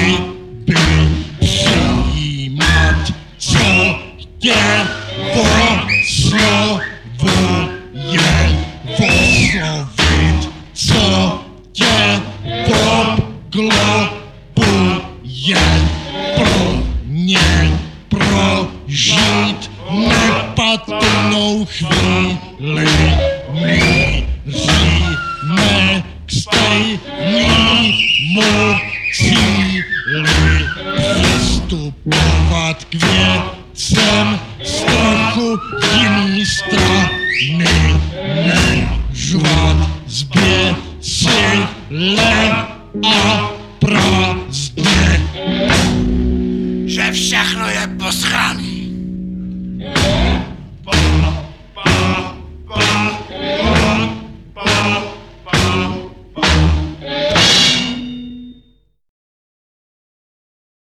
sliby přijímat, co tě oslovuje, oslovit, co tě obklopuje, pro něj prožít nepatrnou chvíli. Míříme k stejnému cíli, přistupovat k věcem z trochu jiný strany, nežvat zběsile a prázdně, že všechno je posraný.